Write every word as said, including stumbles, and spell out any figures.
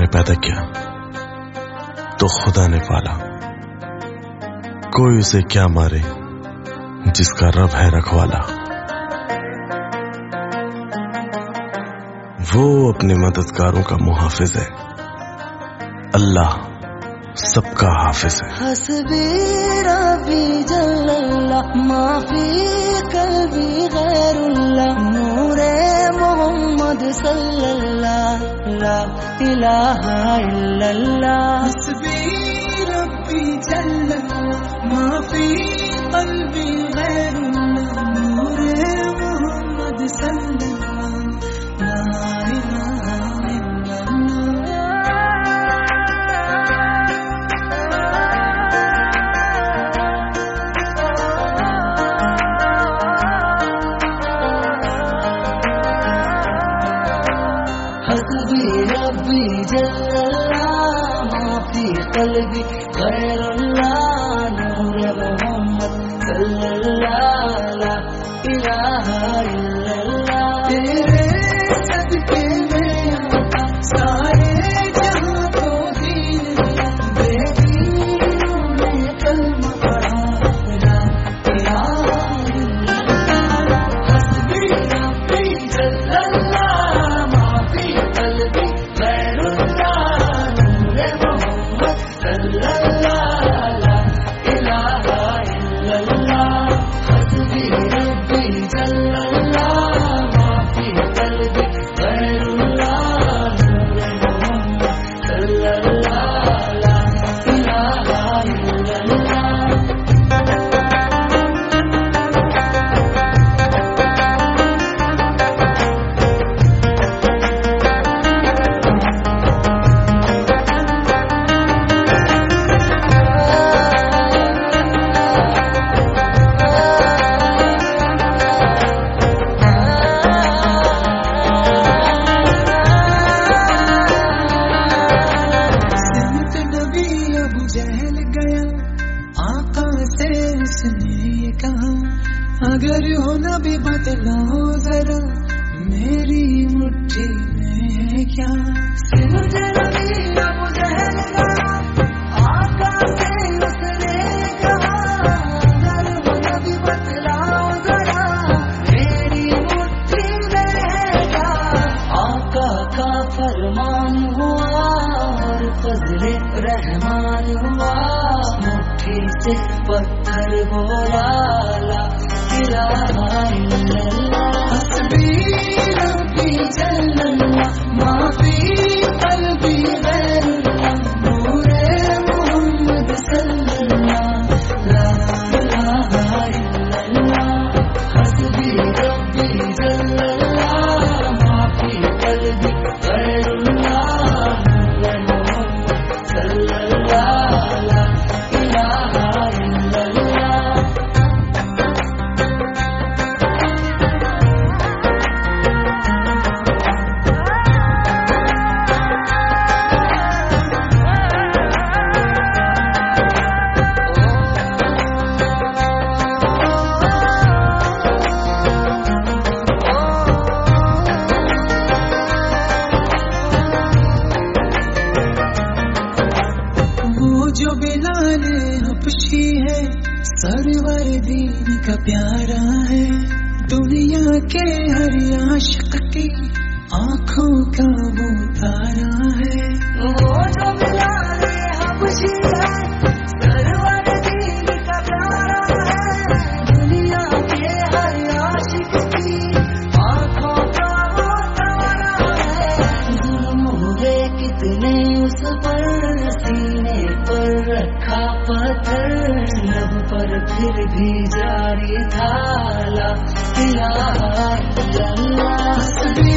ने पैदा किया तो खुदा ने पाला, कोई उसे क्या मारे जिसका रब है रखवाला। वो अपने मददगारों का मुहाफिज है, अल्लाह सबका हाफिज है। हस्बी रब्बी जल्लल्लाह माफी कल्बी गैरुल्लाह नूरे मोहम्मद सल्लल्लाह ला इलाहा इल्लल्लाह। हस्बी रब्बी जल्लल्लाह माफी कल्बी गैरुल्लाह नूरे मोहम्मद सल्लल्लाह ला इलाहा हस्बी रब्बी जल्लल्लाह माफी कल्बी गैरुल्लाह नूरे मोहम्मद सल्लल्लाह ला इलाहा इल्लल्लाह। तेरे सदके में सारे जहां को दीन बेदीनों ने कलमा पढ़ा ला इलाहा इल्लल्लाह। हस्बी रब्बी जल्लल्लाह माफी कल्बी गैरुल्लाह नूरे मोहम्मद सल्लल्लाह ला इलाहा इल्लल्लाह। हस्बी रब्बी जल्लल्लाह माफी कल्बी गैरुल्लाह नूरे मोहम्मद सल्लल्लाह ला इलाहा इल्लल्लाह। सिमत नबी अबू जहल गया आका से उसने कहा, अगर हो नबी बतलाओ जरा मेरी मुट्ठी में है क्या। सिमत नबी अबू जहल गया आका से उसने कहा, अगर हो नबी बतलाओ जरा मेरी मुट्ठी में है क्या। आका का फरमान हुआ और फजले रहमान हुआ, मुट्ठी से पत्थर बोला ला इलाहा इल्लल्लाह। हस्बी रब्बी जल्लल्लाह माफी कल्बी गैरुल्लाह नूरे मोहम्मद सल्लल्लाह ला इलाहा इल्लल्लाह। हस्बी रब्बी जल्लल्लाह माफी कल्बी गैरुल्लाह नूरे मोहम्मद सल्लल्लाह ला इलाहा इल्लल्लाह। वो जो बिलाल हबशी है सरवर दीन का प्यारा है, दुनिया के हर आशिक की आंखों का वो तारा है। वो जो बिलाल हबशी है सरवर दीन का प्यारा है, दुनिया के हर आशिक की आंखों का वो तारा है। जुल्म हुए कितने उस पर, सीने पर रखा पत्थर, लब पर फिर भी जारी था ला इलाहा इल्लल्लाह।